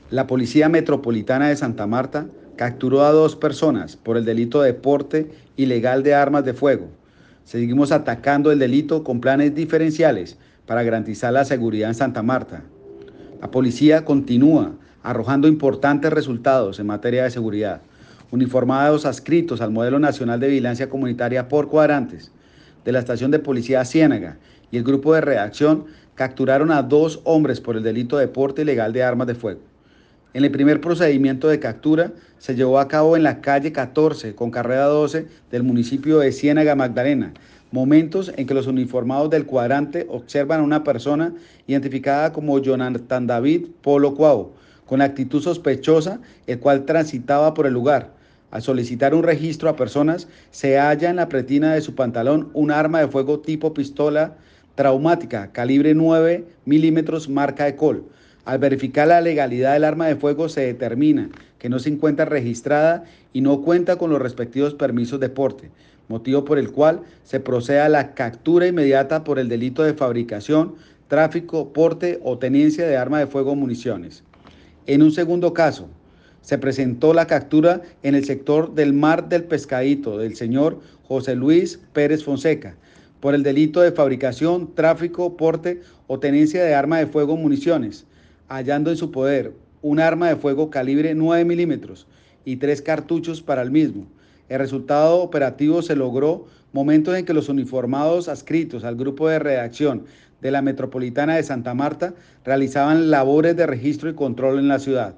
La Policía Metropolitana de Santa Marta capturó a 2 personas por el delito de porte ilegal de armas de fuego. Seguimos atacando el delito con planes diferenciales para garantizar la seguridad en Santa Marta. La policía continúa arrojando importantes resultados en materia de seguridad. Uniformados adscritos al Modelo Nacional de Vigilancia Comunitaria por cuadrantes de la Estación de Policía Ciénaga y el Grupo de Reacción capturaron a 2 hombres por el delito de porte ilegal de armas de fuego. En el primer procedimiento de captura se llevó a cabo en la calle 14 con carrera 12 del municipio de Ciénaga Magdalena, momentos en que los uniformados del cuadrante observan a una persona identificada como Jonathan David Polo Cuau, con actitud sospechosa, el cual transitaba por el lugar. Al solicitar un registro a personas, se halla en la pretina de su pantalón un arma de fuego tipo pistola traumática, calibre 9 milímetros, marca Ecol. Al verificar la legalidad del arma de fuego se determina que no se encuentra registrada y no cuenta con los respectivos permisos de porte, motivo por el cual se procede a la captura inmediata por el delito de fabricación, tráfico, porte o tenencia de arma de fuego o municiones. En un segundo caso, se presentó la captura en el sector del Mar del Pescadito del señor José Luis Pérez Fonseca por el delito de fabricación, tráfico, porte o tenencia de arma de fuego o municiones, hallando en su poder un arma de fuego calibre 9 milímetros y 3 cartuchos para el mismo. El resultado operativo se logró momentos en que los uniformados adscritos al grupo de redacción de la Metropolitana de Santa Marta realizaban labores de registro y control en la ciudad.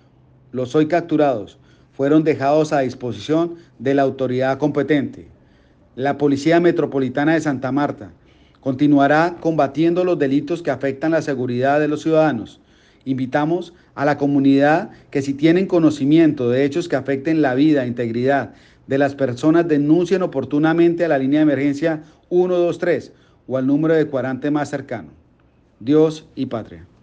Los hoy capturados fueron dejados a disposición de la autoridad competente. La Policía Metropolitana de Santa Marta continuará combatiendo los delitos que afectan la seguridad de los ciudadanos. Invitamos a la comunidad que, si tienen conocimiento de hechos que afecten la vida e integridad de las personas, denuncien oportunamente a la línea de emergencia 123 o al número de cuadrante más cercano. Dios y patria.